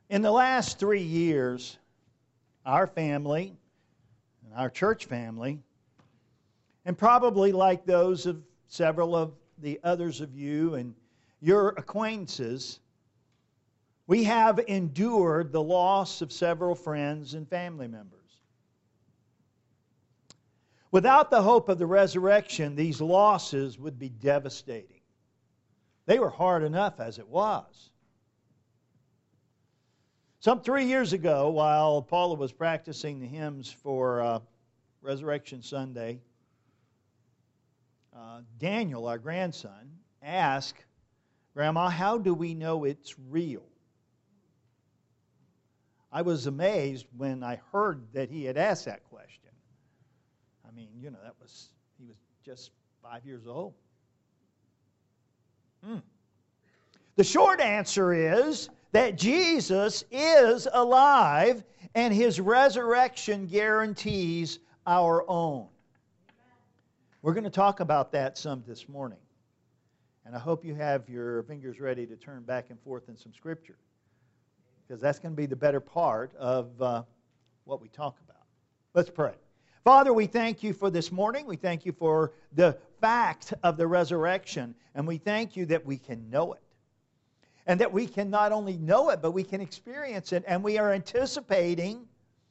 In the last 3 years, our family, and our church family, and probably like those of several of the others of you and your acquaintances, we have endured the loss of several friends and family members. Without the hope of the resurrection, these losses would be devastating. They were hard enough as it was. Some 3 years ago, while Paula was practicing the hymns for Resurrection Sunday, Daniel, our grandson, asked, "Grandma, how do we know it's real?" I was amazed when I heard that he had asked that question. I mean, he was just 5 years old. The short answer is that Jesus is alive and His resurrection guarantees our own. We're going to talk about that some this morning. And I hope you have your fingers ready to turn back and forth in some Scripture, because that's going to be the better part of what we talk about. Let's pray. Father, we thank You for this morning. We thank You for the fact of the resurrection. And we thank You that we can know it. And that we can not only know it, but we can experience it. And we are anticipating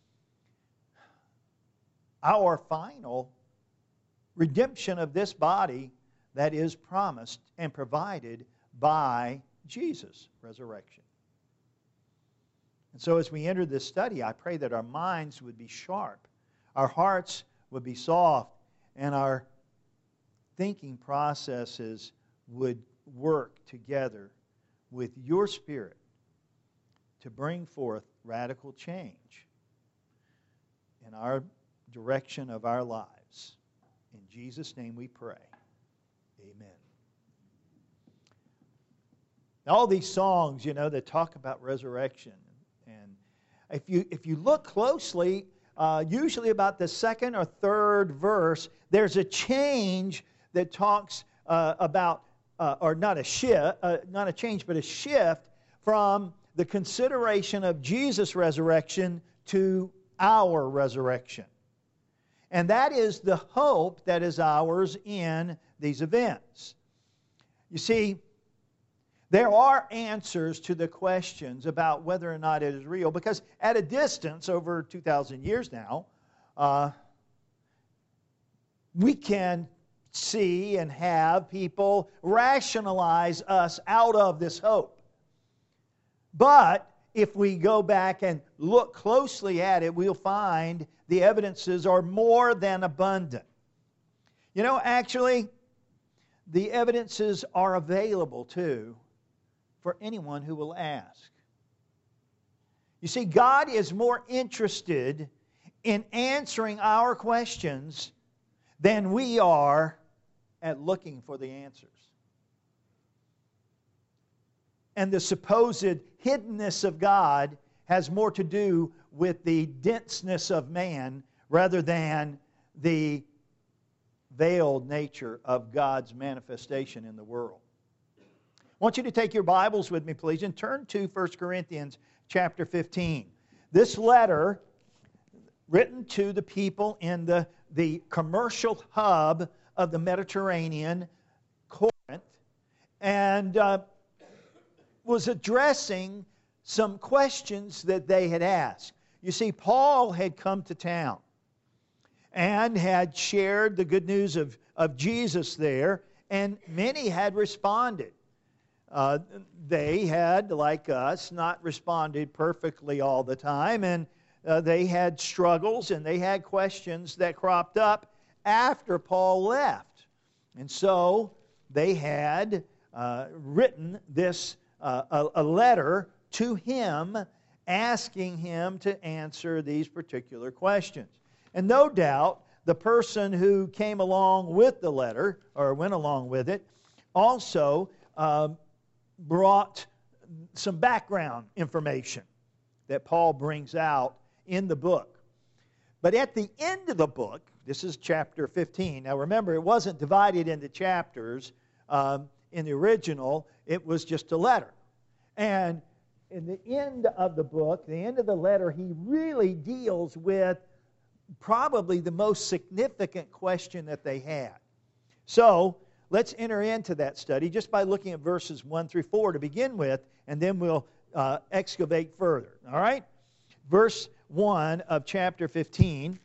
our final redemption of this body that is promised and provided by Jesus' resurrection. And so as we enter this study, I pray that our minds would be sharp, our hearts would be soft, and our thinking processes would work together with Your Spirit to bring forth radical change in our direction of our lives. In Jesus' name we pray. Amen. All these songs, that talk about resurrection, and if you look closely, usually about the second or third verse, there's a change that talks about, or not a change, but a shift from the consideration of Jesus' resurrection to our resurrection. And that is the hope that is ours in these events. You see, there are answers to the questions about whether or not it is real, because at a distance, over 2,000 years now, we can see and have people rationalize us out of this hope. But if we go back and look closely at it, we'll find the evidences are more than abundant. Actually, the evidences are available too for anyone who will ask. You see, God is more interested in answering our questions than we are at looking for the answers. And the supposed hiddenness of God has more to do with the denseness of man rather than the veiled nature of God's manifestation in the world. I want you to take your Bibles with me, please, and turn to 1 Corinthians chapter 15. This letter, written to the people in the commercial hub of the Mediterranean, Corinth, and was addressing some questions that they had asked. You see, Paul had come to town and had shared the good news of Jesus there, and many had responded. They had, like us, not responded perfectly all the time, and they had struggles and they had questions that cropped up after Paul left. And so they had written this a letter to him asking him to answer these particular questions. And no doubt the person who came along with the letter, or went along with it, also brought some background information that Paul brings out in the book. But at the end of the book, this is chapter 15. Now remember, it wasn't divided into chapters in the original. It was just a letter. And in the end of the book, the end of the letter, he really deals with probably the most significant question that they had. So, let's enter into that study just by looking at verses 1 through 4 to begin with, and then we'll excavate further. All right? Verse 1 of chapter 15.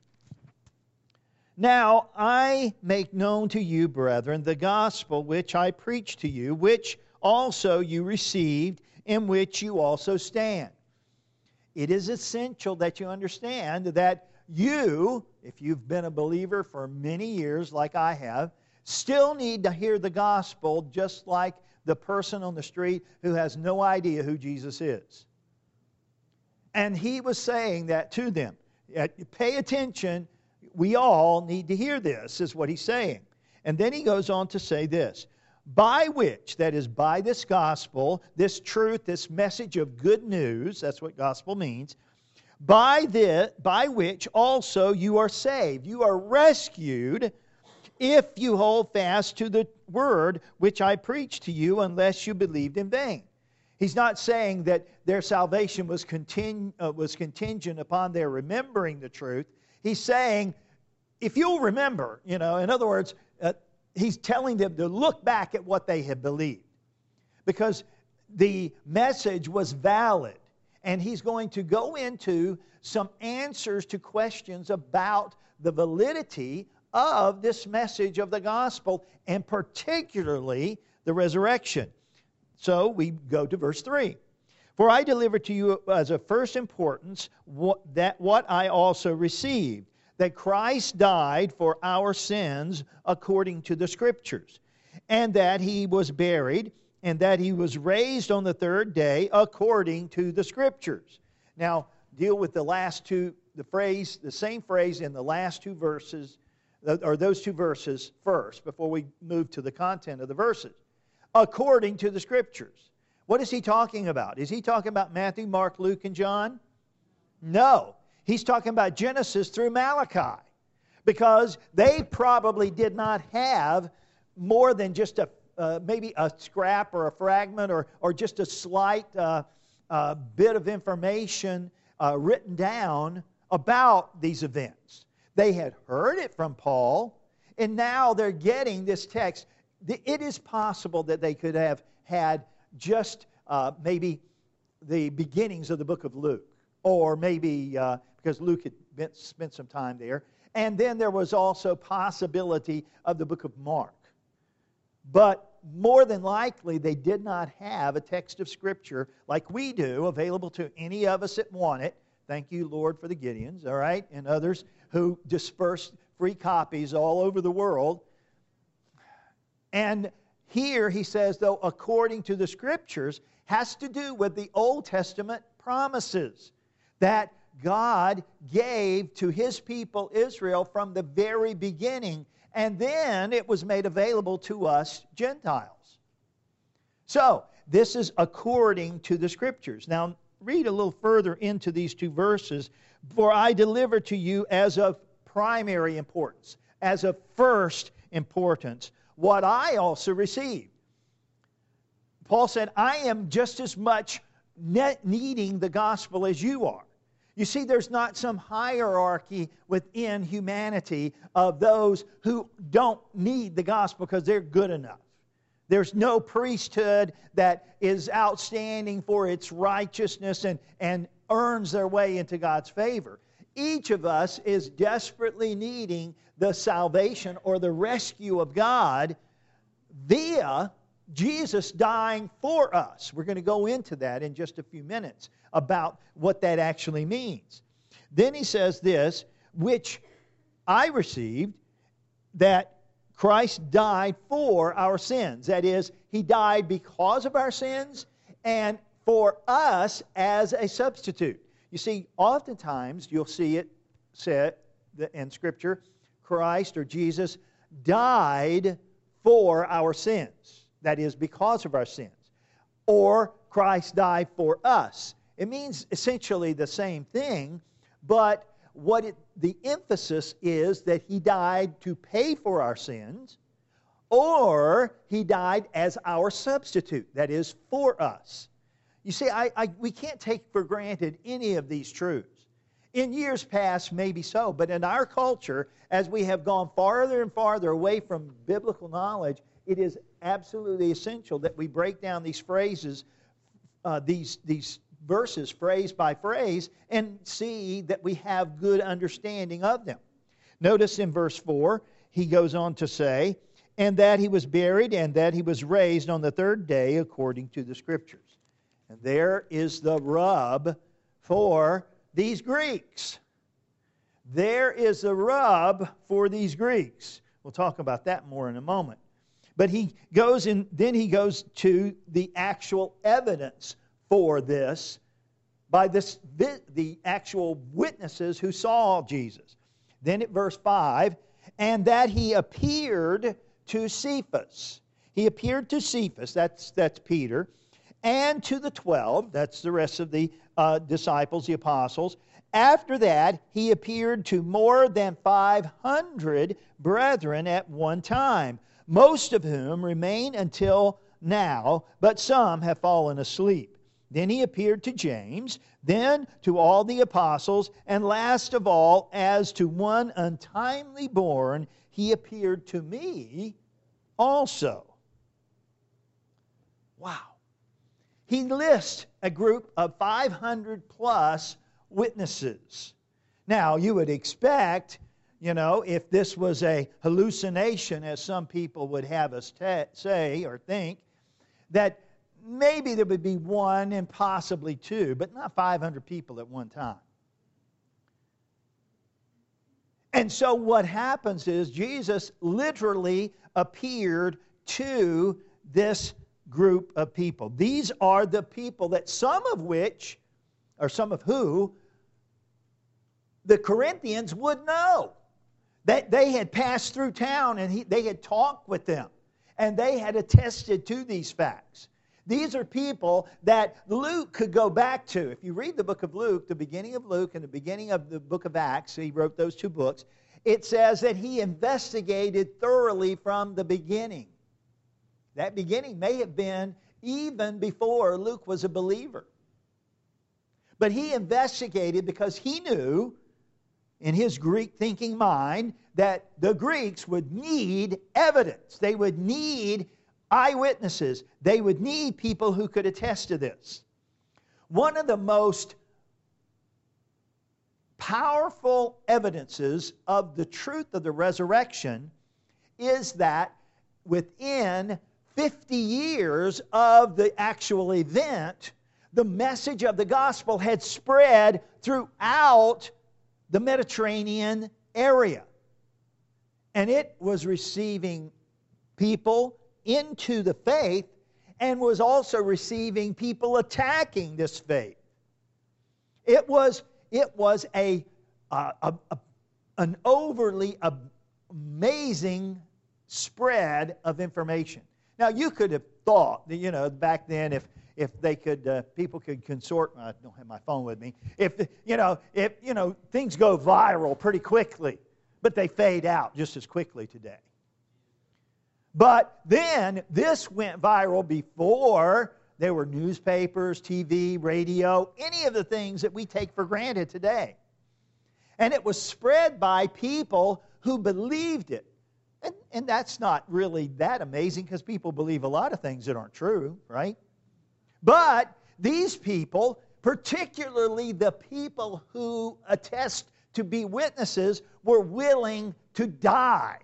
Now I make known to you, brethren, the gospel which I preached to you, which also you received, in which you also stand. It is essential that you understand that you, if you've been a believer for many years like I have, still need to hear the gospel just like the person on the street who has no idea who Jesus is. And he was saying that to them. Pay attention. We all need to hear this, is what he's saying. And then he goes on to say this. By which, that is, by this gospel, this truth, this message of good news, that's what gospel means, by which also you are saved. You are rescued if you hold fast to the word which I preached to you, unless you believed in vain. He's not saying that their salvation was contingent upon their remembering the truth. He's saying, if you'll remember, in other words, he's telling them to look back at what they had believed. Because the message was valid. And he's going to go into some answers to questions about the validity of this message of the gospel, and particularly the resurrection. So we go to verse 3. For I delivered to you as of first importance what I also received, that Christ died for our sins according to the Scriptures, and that He was buried, and that He was raised on the third day according to the Scriptures. Now, deal with the last two, the same phrase in the last two verses, or those two verses first, before we move to the content of the verses. According to the Scriptures. What is he talking about? Is he talking about Matthew, Mark, Luke, and John? No. He's talking about Genesis through Malachi. Because they probably did not have more than just maybe a scrap or a fragment or just a slight bit of information written down about these events. They had heard it from Paul, and now they're getting this text. It is possible that they could have had just maybe the beginnings of the book of Luke, or maybe because Luke had spent some time there. And then there was also possibility of the book of Mark. But more than likely, they did not have a text of Scripture like we do available to any of us that want it. Thank you, Lord, for the Gideons, all right, and others who dispersed free copies all over the world. And here he says, though, according to the Scriptures, has to do with the Old Testament promises that God gave to His people Israel from the very beginning, and then it was made available to us Gentiles. So, this is according to the Scriptures. Now, read a little further into these two verses. For I deliver to you as of primary importance, as of first importance, what I also received. Paul said, I am just as much needing the gospel as you are. You see, there's not some hierarchy within humanity of those who don't need the gospel because they're good enough. There's no priesthood that is outstanding for its righteousness and earns their way into God's favor. Each of us is desperately needing the salvation or the rescue of God via Jesus dying for us. We're going to go into that in just a few minutes about what that actually means. Then he says this, which I received, that Christ died for our sins. That is, He died because of our sins and for us as a substitute. You see, oftentimes you'll see it said in Scripture, Christ or Jesus died for our sins. That is, because of our sins. Or Christ died for us. It means essentially the same thing, but the emphasis is that He died to pay for our sins, or He died as our substitute, that is, for us. You see, we can't take for granted any of these truths. In years past, maybe so, but in our culture, as we have gone farther and farther away from biblical knowledge, it is absolutely essential that we break down these phrases, these verses phrase by phrase, and see that we have good understanding of them. Notice in verse 4, he goes on to say, and that he was buried and that he was raised on the third day according to the Scriptures. And there is the rub for these Greeks. There is the rub for these Greeks. We'll talk about that more in a moment. But then he goes to the actual evidence for this by the actual witnesses who saw Jesus. Then at verse 5, and that he appeared to Cephas. He appeared to Cephas, that's Peter, and to the 12, that's the rest of the disciples, the apostles. After that, he appeared to more than 500 brethren at one time, most of whom remain until now, but some have fallen asleep. Then he appeared to James, then to all the apostles, and last of all, as to one untimely born, he appeared to me also. Wow. He lists a group of 500 plus witnesses. Now, you would expect, if this was a hallucination, as some people would have us say or think, that maybe there would be one and possibly two, but not 500 people at one time. And so what happens is Jesus literally appeared to this group of people. These are the people that some of who the Corinthians would know. That they had passed through town and they had talked with them. And they had attested to these facts. These are people that Luke could go back to. If you read the book of Luke, the beginning of Luke and the beginning of the book of Acts, he wrote those two books, it says that he investigated thoroughly from the beginning. That beginning may have been even before Luke was a believer. But he investigated because he knew, in his Greek-thinking mind, that the Greeks would need evidence. They would need eyewitnesses. They would need people who could attest to this. One of the most powerful evidences of the truth of the resurrection is that within 50 years of the actual event, the message of the gospel had spread throughout the Mediterranean area. And it was receiving people into the faith and was also receiving people attacking this faith. It was an overly amazing spread of information. Now, you could have thought that, back then, if they could, people could consort. I don't have my phone with me. If things go viral pretty quickly, but they fade out just as quickly today. But then this went viral before there were newspapers, TV, radio, any of the things that we take for granted today. And it was spread by people who believed it. And that's not really that amazing, because people believe a lot of things that aren't true, right? But these people, particularly the people who attest to be witnesses, were willing to die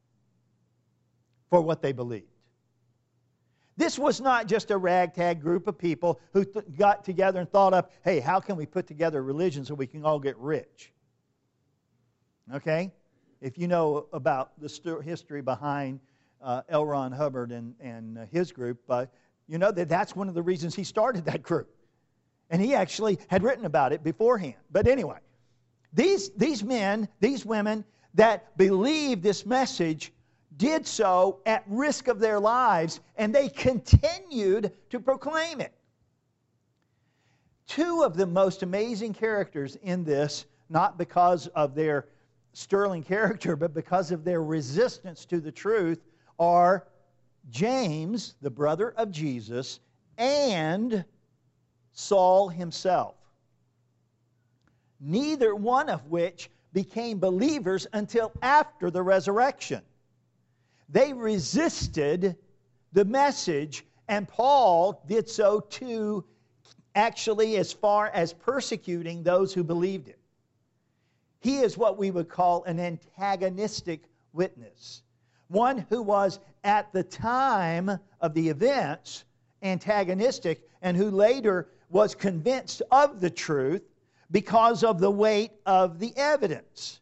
for what they believed. This was not just a ragtag group of people who got together and thought up, hey, how can we put together a religion so we can all get rich? Okay? If you know about the history behind L. Ron Hubbard and his group, you know that that's one of the reasons he started that group. And he actually had written about it beforehand. But anyway, these men, these women that believed this message did so at risk of their lives, and they continued to proclaim it. Two of the most amazing characters in this, not because of their sterling character, but because of their resistance to the truth, are James, the brother of Jesus, and Saul himself, neither one of which became believers until after the resurrection. They resisted the message, and Paul did so too, actually as far as persecuting those who believed it. He is what we would call an antagonistic witness. One who was, at the time of the events, antagonistic, and who later was convinced of the truth because of the weight of the evidence.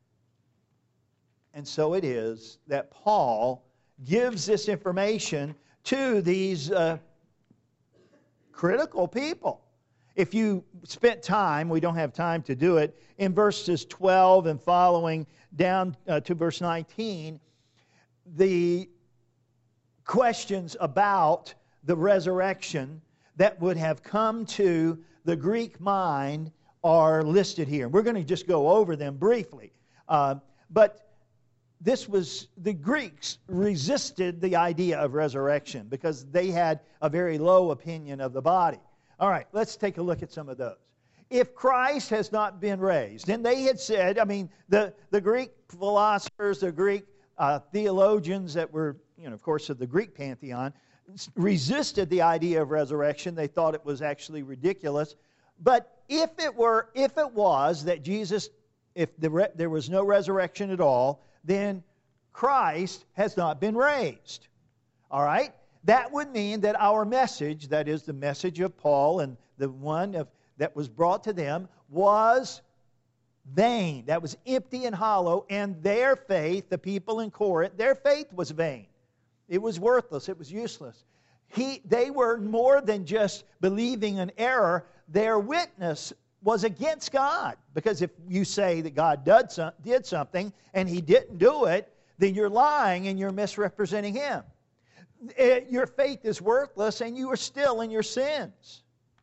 And so it is that Paul gives this information to these critical people. If you spent time, we don't have time to do it, in verses 12 and following down to verse 19, the questions about the resurrection that would have come to the Greek mind are listed here. We're going to just go over them briefly. But the Greeks resisted the idea of resurrection because they had a very low opinion of the body. All right, let's take a look at some of those. If Christ has not been raised, and they had said, the Greek philosophers, the Greek theologians that were, of course, of the Greek pantheon, resisted the idea of resurrection. They thought it was actually ridiculous. But if it was that Jesus, there was no resurrection at all, then Christ has not been raised. All right? That would mean that our message, that is the message of Paul and the one that was brought to them, was vain. That was empty and hollow, and their faith, the people in Corinth, their faith was vain. It was worthless. It was useless. They were more than just believing an error. Their witness was against God. Because if you say that God did something and He didn't do it, then you're lying and you're misrepresenting Him. Your faith is worthless and you are still in your sins.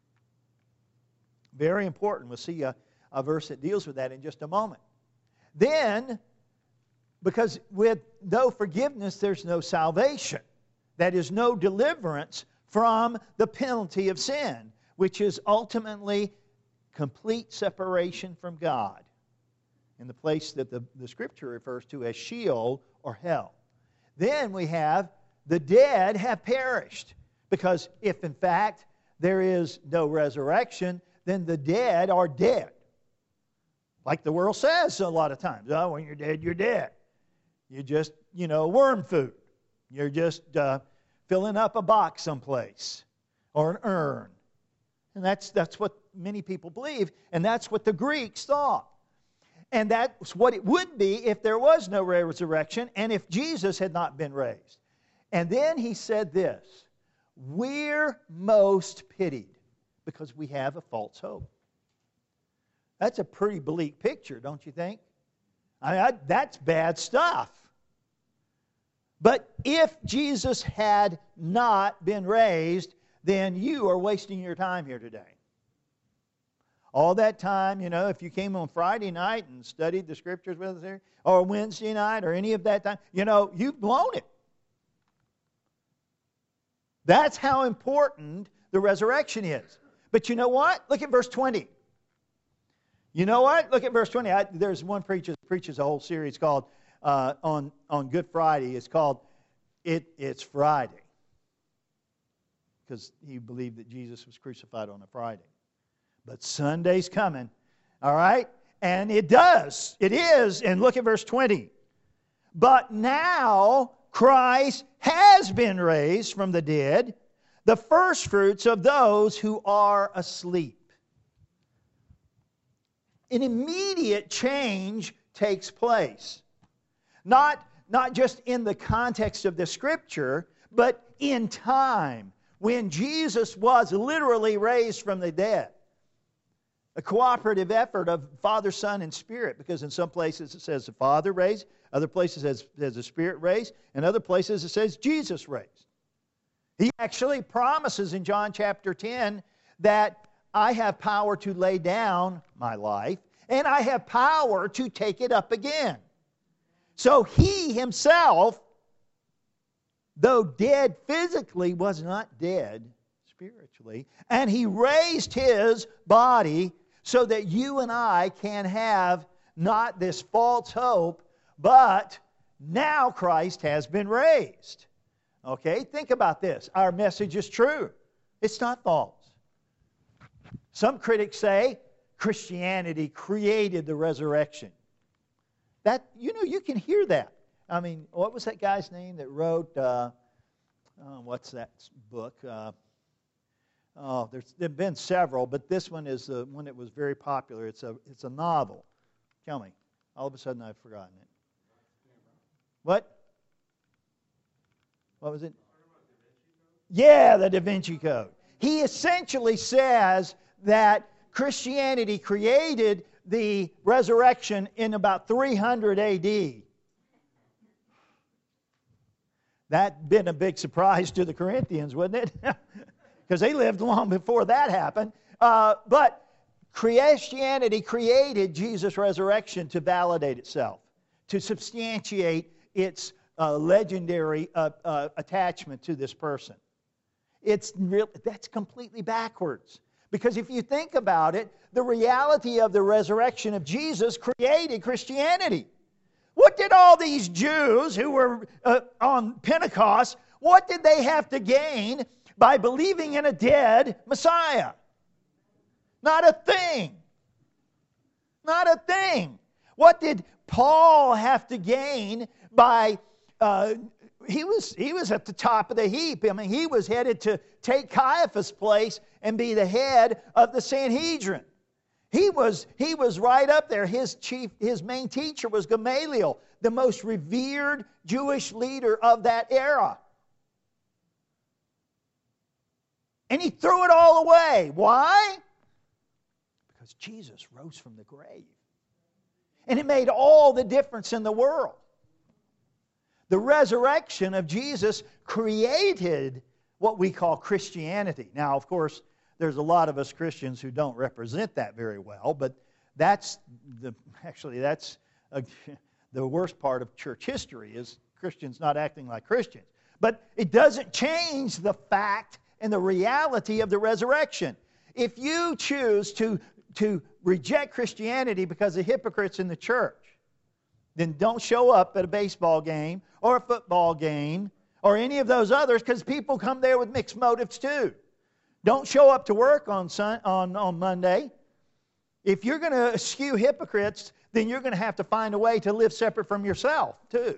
Very important. We'll see a verse that deals with that in just a moment. Then, because with no forgiveness, there's no salvation. That is, no deliverance from the penalty of sin, which is ultimately complete separation from God, in the place that the Scripture refers to as Sheol or hell. Then we have the dead have perished, because if in fact there is no resurrection, then the dead are dead. Like the world says a lot of times, when you're dead, you're dead. You're just, worm food. You're just filling up a box someplace or an urn. And that's what many people believe, and that's what the Greeks thought. And that's what it would be if there was no resurrection and if Jesus had not been raised. And then he said this, we're most pitied because we have a false hope. That's a pretty bleak picture, don't you think? That's bad stuff. But if Jesus had not been raised, then you are wasting your time here today. All that time, if you came on Friday night and studied the Scriptures with us here, or Wednesday night, or any of that time, you've blown it. That's how important the resurrection is. But you know what? Look at verse 20. You know what? Look at verse 20. There's one preacher that preaches a whole series called, on Good Friday. It's called It's Friday. Because he believed that Jesus was crucified on a Friday. But Sunday's coming. All right? And it does. It is. And look at verse 20. But now Christ has been raised from the dead, the firstfruits of those who are asleep. An immediate change takes place. Not just in the context of the Scripture, but in time, when Jesus was literally raised from the dead. A cooperative effort of Father, Son, and Spirit, because in some places it says the Father raised, other places it says the Spirit raised, and other places it says Jesus raised. He actually promises in John chapter 10 that I have power to lay down my life, and I have power to take it up again. So He Himself, though dead physically, was not dead spiritually. actually. And He raised His body so that you and I can have not this false hope, but now Christ has been raised. Okay, think about this. Our message is true. It's not false. Some critics say Christianity created the resurrection. That, you can hear that. I mean, what was that guy's name that wrote, what's that book? There've been several, but this one is the one that was very popular. It's a novel. Tell me. All of a sudden I've forgotten it. What? What was it? Yeah, the Da Vinci Code. He essentially says that Christianity created the resurrection in about 300 A.D. That'd been a big surprise to the Corinthians, wouldn't it? Because they lived long before that happened. But Christianity created Jesus' resurrection to validate itself, to substantiate its legendary attachment to this person. That's completely backwards. Because if you think about it, the reality of the resurrection of Jesus created Christianity. What did all these Jews who were on Pentecost, what did they have to gain by believing in a dead Messiah? Not a thing. Not a thing. What did Paul have to gain by... He was at the top of the heap. I mean, he was headed to take Caiaphas' place and be the head of the Sanhedrin. He was right up there. His main teacher was Gamaliel, the most revered Jewish leader of that era. And he threw it all away. Why? Because Jesus rose from the grave. And it made all the difference in the world. The resurrection of Jesus created what we call Christianity. Now, of course, there's a lot of us Christians who don't represent that very well, but that's the worst part of church history is Christians not acting like Christians. But it doesn't change the fact and the reality of the resurrection. If you choose to reject Christianity because of hypocrites in the church, then don't show up at a baseball game or a football game or any of those others, because people come there with mixed motives too. Don't show up to work on Monday. If you're going to eschew hypocrites, then you're going to have to find a way to live separate from yourself too.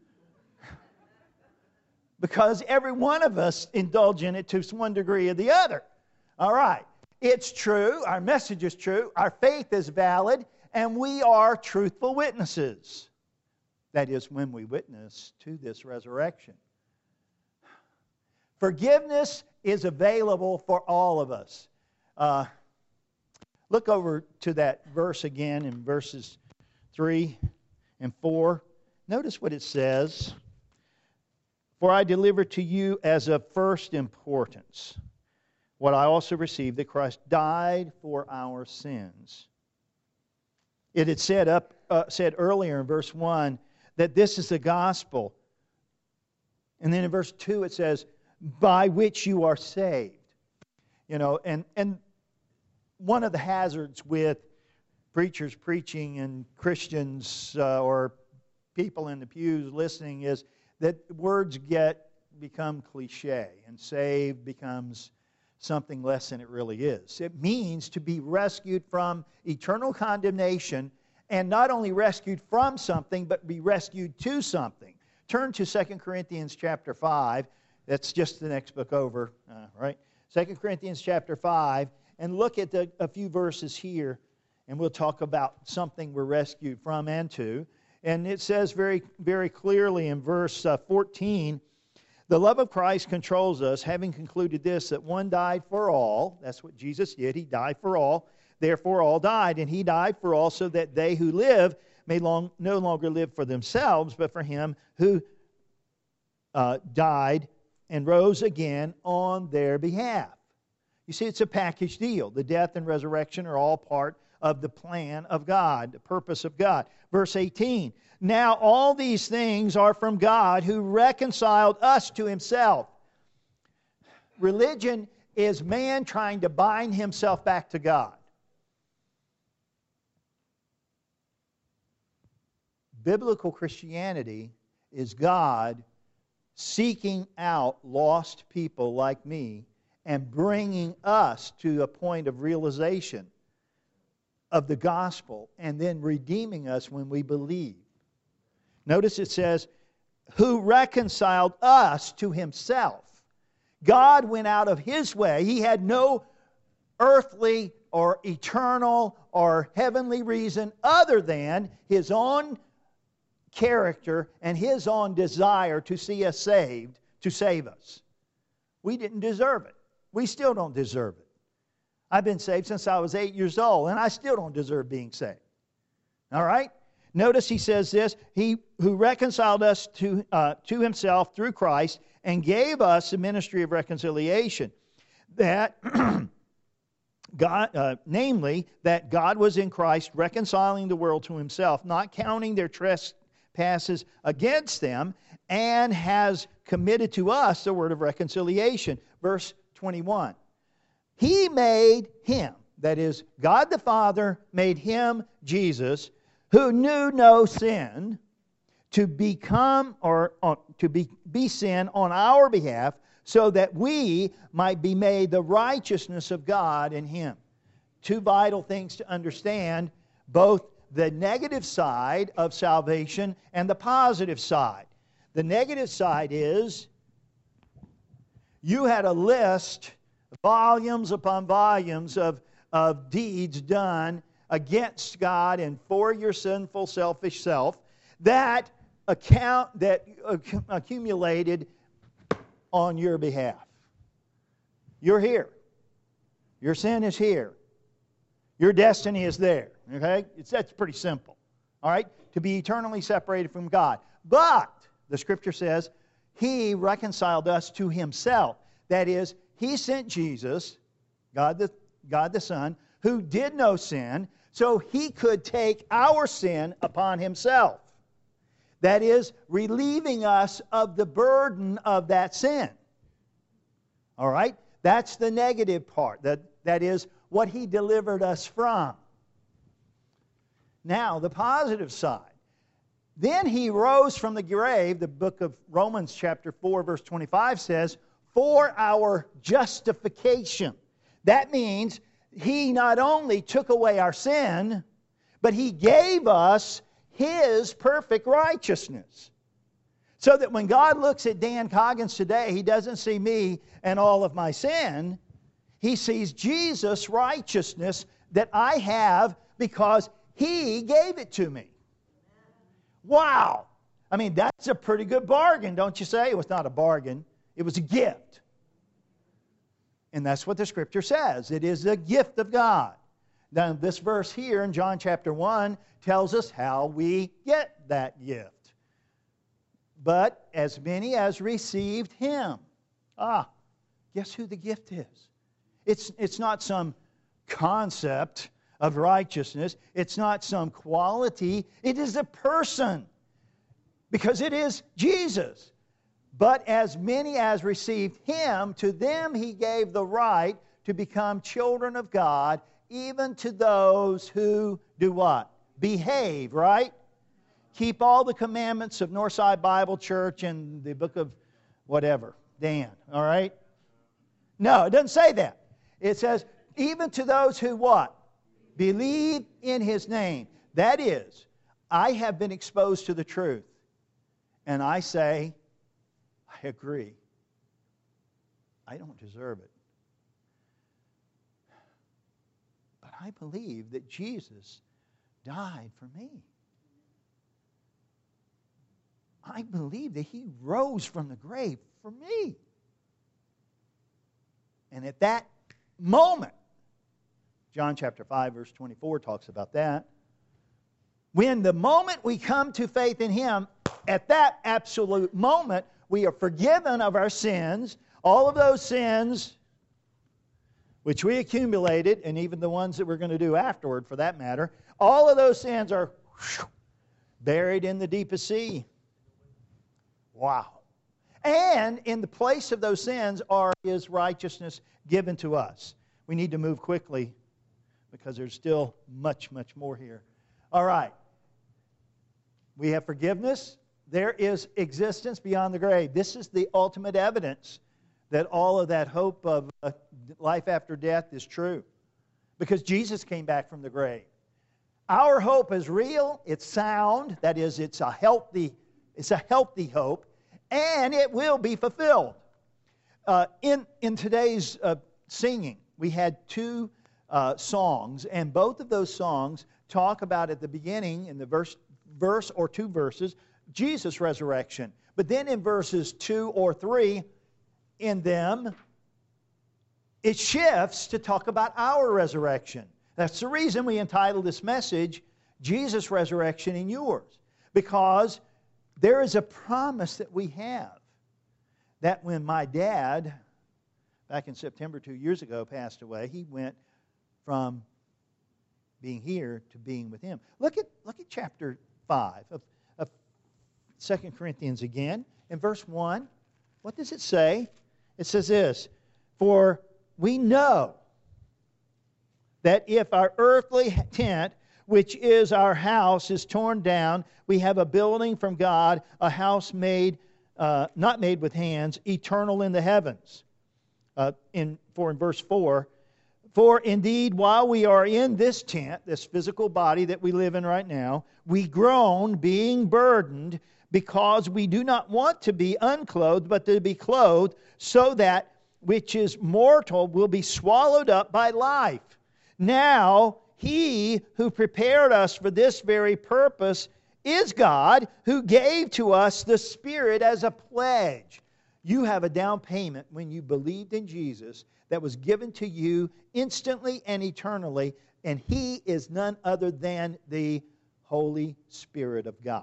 Because every one of us indulge in it to one degree or the other. All right. It's true. Our message is true. Our faith is valid. And we are truthful witnesses. That is, when we witness to this resurrection. Forgiveness is available for all of us. Look over to that verse again in verses 3 and 4. Notice what it says. For I delivered to you as of first importance what I also received, that Christ died for our sins. It had said earlier in verse 1 that this is the gospel. And then in verse 2 it says, by which you are saved. And one of the hazards with preachers preaching and Christians or people in the pews listening is that words become cliche, and saved becomes something less than it really is. It means to be rescued from eternal condemnation, and not only rescued from something, but be rescued to something. Turn to 2 Corinthians chapter 5. That's just the next book over, right? 2 Corinthians chapter 5, and look at a few verses here, and we'll talk about something we're rescued from and to. And it says very, very clearly in verse 14, the love of Christ controls us, having concluded this, that one died for all. That's what Jesus did. He died for all. Therefore all died. And He died for all, so that they who live may no longer live for themselves, but for Him who died and rose again on their behalf. You see, it's a package deal. The death and resurrection are all part of the plan of God, the purpose of God. Verse 18, now all these things are from God, who reconciled us to Himself. Religion is man trying to bind himself back to God. Biblical Christianity is God seeking out lost people like me and bringing us to a point of realization of the gospel and then redeeming us when we believe. Notice it says, who reconciled us to Himself. God went out of His way. He had no earthly or eternal or heavenly reason other than His own character and His own desire to see us saved, to save us. We didn't deserve it. We still don't deserve it. I've been saved since I was 8 years old, and I still don't deserve being saved. All right? Notice he says this, He who reconciled us to Himself through Christ and gave us the ministry of reconciliation. That God, namely, that God was in Christ reconciling the world to Himself, not counting their trespasses against them, and has committed to us the word of reconciliation. Verse 21. He made Him, that is, God the Father made Him, Jesus, who knew no sin, to become or to be sin on our behalf, so that we might be made the righteousness of God in Him. Two vital things to understand, both the negative side of salvation and the positive side. The negative side is you had a list, volumes upon volumes of deeds done against God and for your sinful, selfish self that accumulated on your behalf. You're here. Your sin is here. Your destiny is there. Okay? That's pretty simple. All right? To be eternally separated from God. But, the Scripture says, He reconciled us to Himself. That is, He sent Jesus, God the Son, who did no sin, so He could take our sin upon Himself. That is, relieving us of the burden of that sin. All right? That's the negative part. That is what He delivered us from. Now, the positive side. Then He rose from the grave. The book of Romans chapter 4, verse 25 says, for our justification. That means He not only took away our sin, but He gave us His perfect righteousness. So that when God looks at Dan Coggins today, He doesn't see me and all of my sin. He sees Jesus' righteousness that I have because He gave it to me. Wow! I mean, that's a pretty good bargain, don't you say? It was not a bargain. It was a gift. And that's what the Scripture says. It is a gift of God. Now, this verse here in John chapter 1 tells us how we get that gift. But as many as received Him. Guess who the gift is? It's not some concept of righteousness. It's not some quality. It is a person. Because it is Jesus. But as many as received Him, to them He gave the right to become children of God, even to those who do what? Behave, right? Keep all the commandments of Northside Bible Church and the book of whatever, Dan, all right? No, it doesn't say that. It says, even to those who what? Believe in His name. That is, I have been exposed to the truth. And I say, I agree. I don't deserve it. But I believe that Jesus died for me. I believe that He rose from the grave for me. And at that moment, John chapter 5, verse 24 talks about that. When the moment we come to faith in Him, at that absolute moment, we are forgiven of our sins, all of those sins which we accumulated, and even the ones that we're going to do afterward for that matter, all of those sins are buried in the deepest sea. Wow. And in the place of those sins are His righteousness given to us. We need to move quickly because there's still much, much more here. All right. We have forgiveness. There is existence beyond the grave. This is the ultimate evidence that all of that hope of life after death is true. Because Jesus came back from the grave. Our hope is real, it's sound, that is, it's a healthy hope, and it will be fulfilled. In today's singing, we had two songs, and both of those songs talk about at the beginning, in the verse or two verses, Jesus' resurrection. But then in verses 2 or 3, in them, it shifts to talk about our resurrection. That's the reason we entitled this message, Jesus' Resurrection and Yours. Because there is a promise that we have that when my dad, back in September 2 years ago, passed away, he went from being here to being with Him. Look at chapter 5 of 2 Corinthians again. In verse 1, what does it say? It says this, "For we know that if our earthly tent, which is our house, is torn down, we have a building from God, a house made, not made with hands, eternal in the heavens." In verse 4, "For indeed, while we are in this tent," this physical body that we live in right now, "we groan, being burdened, because we do not want to be unclothed, but to be clothed, so that which is mortal will be swallowed up by life. Now, He who prepared us for this very purpose is God, who gave to us the Spirit as a pledge." You have a down payment when you believed in Jesus that was given to you instantly and eternally, and He is none other than the Holy Spirit of God.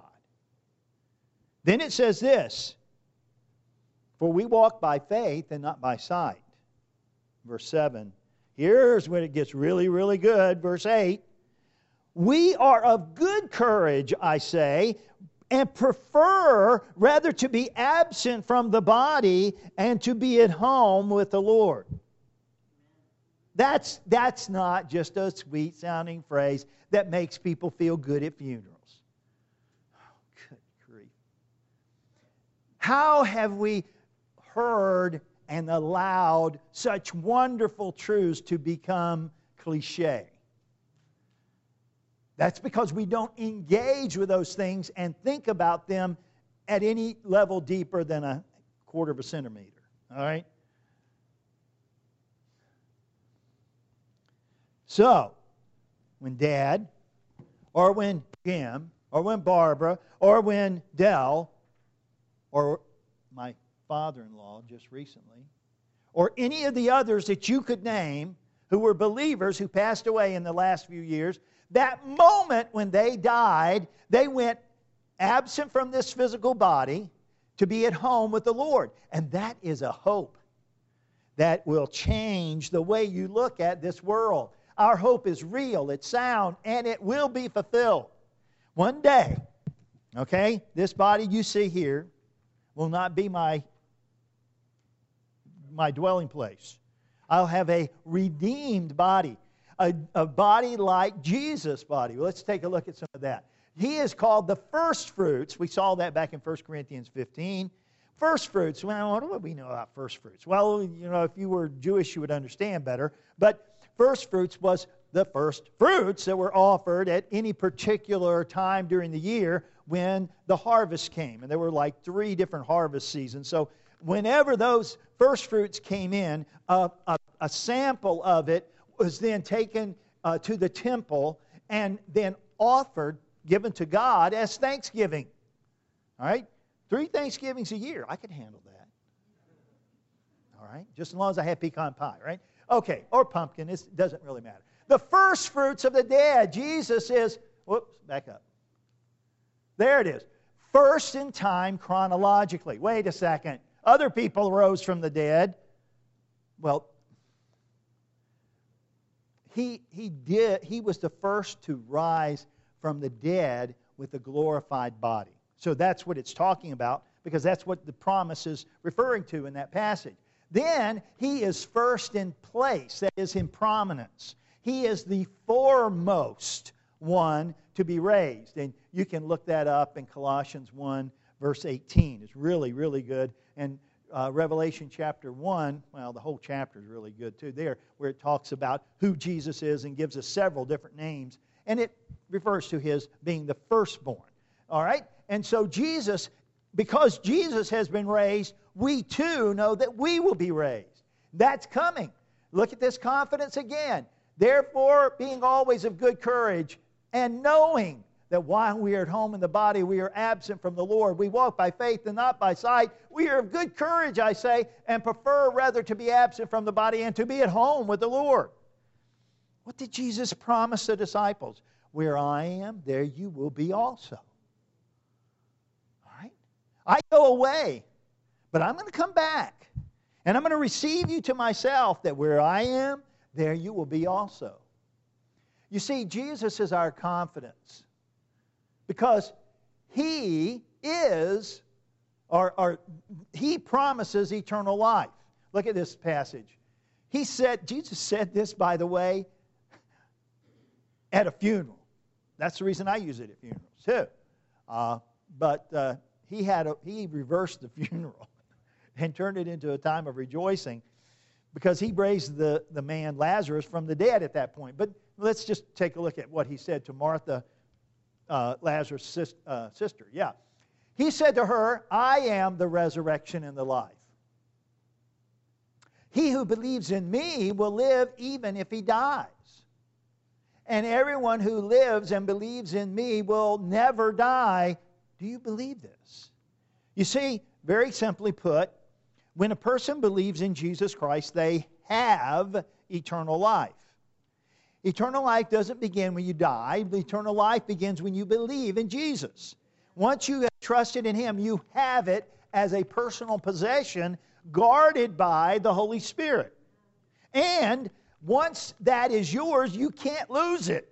Then it says this, "For we walk by faith and not by sight." Verse 7. Here's when it gets really, really good. Verse 8. "We are of good courage, I say, and prefer rather to be absent from the body and to be at home with the Lord." That's not just a sweet-sounding phrase that makes people feel good at funerals. Oh, good grief. How have we heard and allowed such wonderful truths to become cliche? That's because we don't engage with those things and think about them at any level deeper than a quarter of a centimeter. All right? So, when Dad, or when Jim, or when Barbara, or when Dell, or my father-in-law just recently, or any of the others that you could name who were believers who passed away in the last few years, that moment when they died, they went absent from this physical body to be at home with the Lord. And that is a hope that will change the way you look at this world. Our hope is real, it's sound, and it will be fulfilled. One day, okay, this body you see here will not be my dwelling place. I'll have a redeemed body, a body like Jesus' body. Well, let's take a look at some of that. He is called the first fruits. We saw that back in 1 Corinthians 15. First fruits. Well, what do we know about first fruits? Well, you know, if you were Jewish, you would understand better. But first fruits was the first fruits that were offered at any particular time during the year when the harvest came. And there were like 3 different harvest seasons. So whenever those first fruits came in, a sample of it was then taken to the temple and then offered, given to God as thanksgiving. All right? 3 Thanksgivings a year. I could handle that. All right? Just as long as I have pecan pie, right? Okay, or pumpkin. It doesn't really matter. The first fruits of the dead. Jesus is, whoops, back up. There it is. First in time chronologically. Wait a second. Other people rose from the dead. Well, he was the first to rise from the dead with a glorified body. So that's what it's talking about. because that's what the promise is referring to in that passage. Then he is first in place, that is in prominence. He is the foremost one to be raised. And you can look that up in Colossians 1, verse 18. It's really, really good. And Revelation chapter 1, well, the whole chapter is really good too there, where it talks about who Jesus is and gives us several different names. And it refers to his being the firstborn. All right? And so Jesus, because Jesus has been raised, we too know that we will be raised. That's coming. Look at this confidence again. Therefore, being always of good courage, and knowing that while we are at home in the body, we are absent from the Lord. We walk by faith and not by sight. We are of good courage, I say, and prefer rather to be absent from the body and to be at home with the Lord. What did Jesus promise the disciples? Where I am, there you will be also. All right? I go away, but I'm going to come back. And I'm going to receive you to myself, that where I am, there you will be also. You see, Jesus is our confidence. Because He is, or He promises eternal life. Look at this passage. Jesus said this, by the way, at a funeral. That's the reason I use it at funerals too. But he reversed the funeral and turned it into a time of rejoicing, because He raised the man Lazarus from the dead at that point. But let's just take a look at what He said to Martha, Lazarus' sister. Yeah. He said to her, I am the resurrection and the life. He who believes in me will live even if he dies. And everyone who lives and believes in me will never die. Do you believe this? You see, very simply put, when a person believes in Jesus Christ, they have eternal life. Eternal life doesn't begin when you die. Eternal life begins when you believe in Jesus. Once you have trusted in Him, you have it as a personal possession, guarded by the Holy Spirit. And once that is yours, you can't lose it.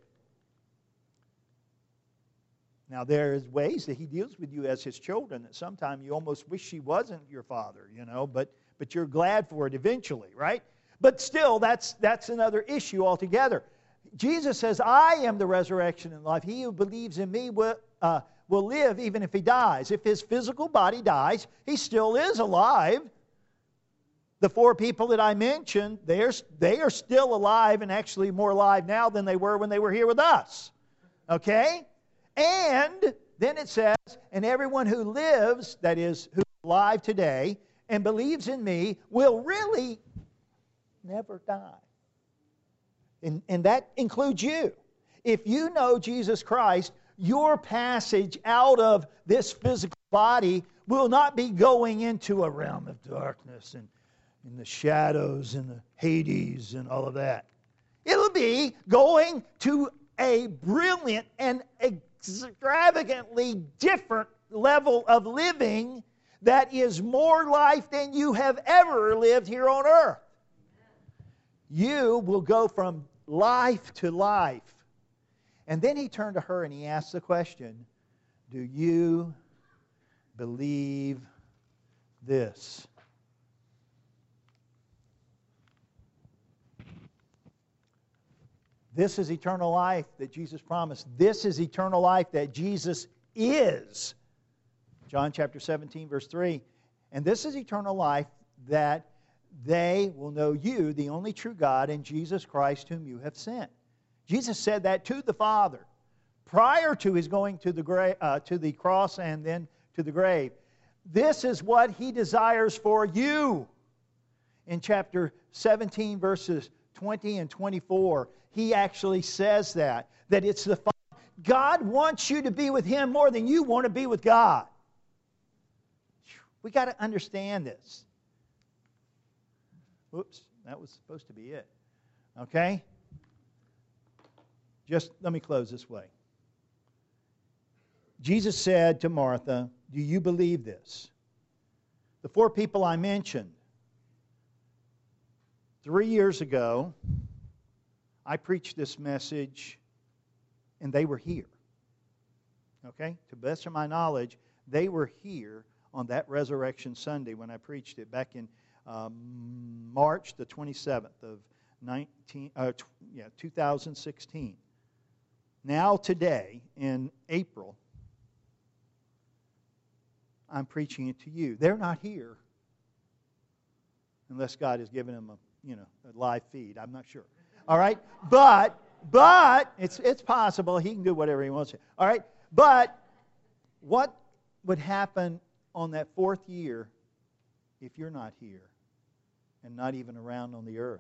Now, there's ways that He deals with you as His children that sometimes you almost wish He wasn't your father, but you're glad for it eventually, right? But still, that's another issue altogether. Jesus says, I am the resurrection and life. He who believes in me will live even if he dies. If his physical body dies, he still is alive. The four people that I mentioned, they are still alive, and actually more alive now than they were when they were here with us. Okay? And then it says, and everyone who lives, that is, who's alive today, and believes in me, will really never die. And that includes you. If you know Jesus Christ, your passage out of this physical body will not be going into a realm of darkness and in the shadows and the Hades and all of that. It'll be going to a brilliant and extravagantly different level of living that is more life than you have ever lived here on earth. You will go from life to life. And then he turned to her and he asked the question, do you believe this? This is eternal life that Jesus promised. This is eternal life that Jesus is. John chapter 17, verse 3. And this is eternal life, that they will know you, the only true God, and Jesus Christ whom you have sent. Jesus said that to the Father prior to His going to the cross and then to the grave. This is what He desires for you. In chapter 17, verses 20 and 24, He actually says that it's the Father. God wants you to be with Him more than you want to be with God. We got to understand this. Whoops, that was supposed to be it. Okay? Just let me close this way. Jesus said to Martha, do you believe this? The four people I mentioned, 3 years ago, I preached this message, and they were here. Okay? To the best of my knowledge, they were here on that Resurrection Sunday when I preached it back in March the 27th of 2016. Now today, in April, I'm preaching it to you. They're not here unless God has given them a live feed. I'm not sure. All right? But it's possible. He can do whatever he wants to. All right? But what would happen on that fourth year if you're not here and not even around on the earth?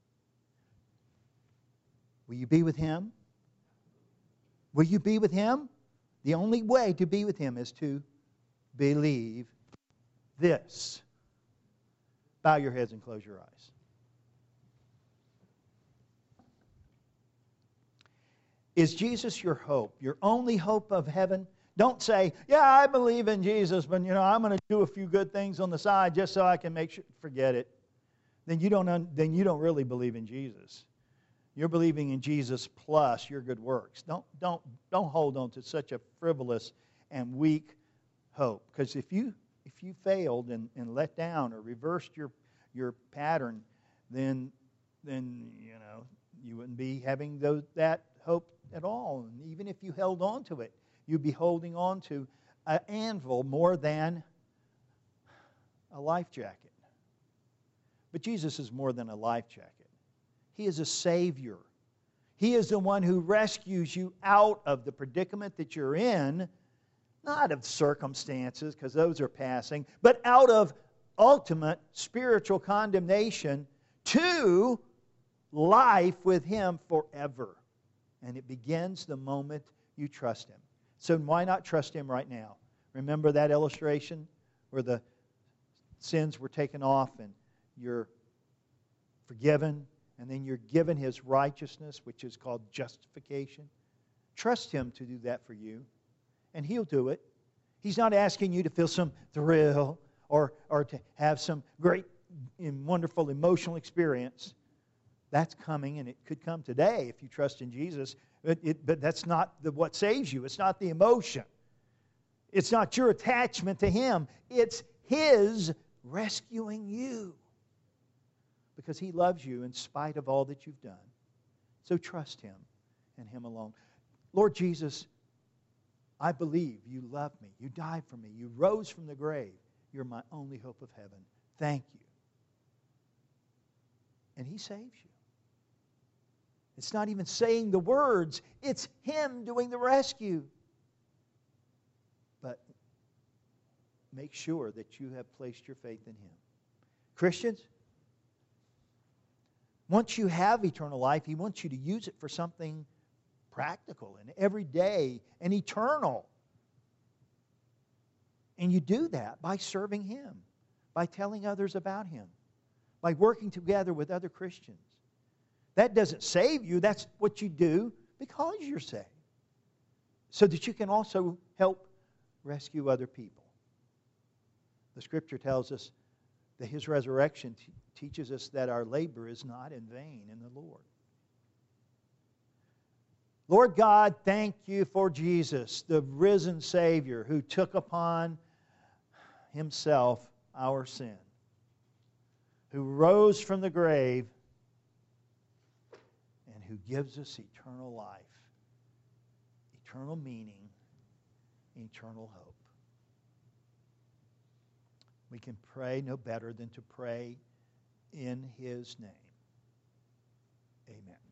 Will you be with Him? Will you be with Him? The only way to be with Him is to believe this. Bow your heads and close your eyes. Is Jesus your hope, your only hope of heaven? Don't say, yeah, I believe in Jesus, but I'm going to do a few good things on the side just so I can make sure. Forget it. Then you don't really believe in Jesus. You're believing in Jesus plus your good works. Don't hold on to such a frivolous and weak hope. Because if you failed and let down or reversed your pattern, then you wouldn't be having that hope at all. And even if you held on to it, you'd be holding on to an anvil more than a life jacket. But Jesus is more than a life jacket. He is a Savior. He is the one who rescues you out of the predicament that you're in, not of circumstances, because those are passing, but out of ultimate spiritual condemnation to life with Him forever. And it begins the moment you trust Him. So why not trust Him right now? Remember that illustration where the sins were taken off and you're forgiven, and then you're given His righteousness, which is called justification. Trust Him to do that for you, and He'll do it. He's not asking you to feel some thrill or to have some great and wonderful emotional experience. That's coming, and it could come today if you trust in Jesus. But that's not what saves you. It's not the emotion. It's not your attachment to Him. It's His rescuing you. Because He loves you in spite of all that you've done. So trust Him and Him alone. Lord Jesus, I believe You love me. You died for me. You rose from the grave. You're my only hope of heaven. Thank You. And He saves you. It's not even saying the words. It's Him doing the rescue. But make sure that you have placed your faith in Him. Christians, once you have eternal life, He wants you to use it for something practical and everyday and eternal. And you do that by serving Him, by telling others about Him, by working together with other Christians. That doesn't save you. That's what you do because you're saved. So that you can also help rescue other people. The Scripture tells us that His resurrection teaches us that our labor is not in vain in the Lord. Lord God, thank You for Jesus, the risen Savior who took upon Himself our sin, who rose from the grave and who gives us eternal life, eternal meaning, eternal hope. We can pray no better than to pray in His name. Amen.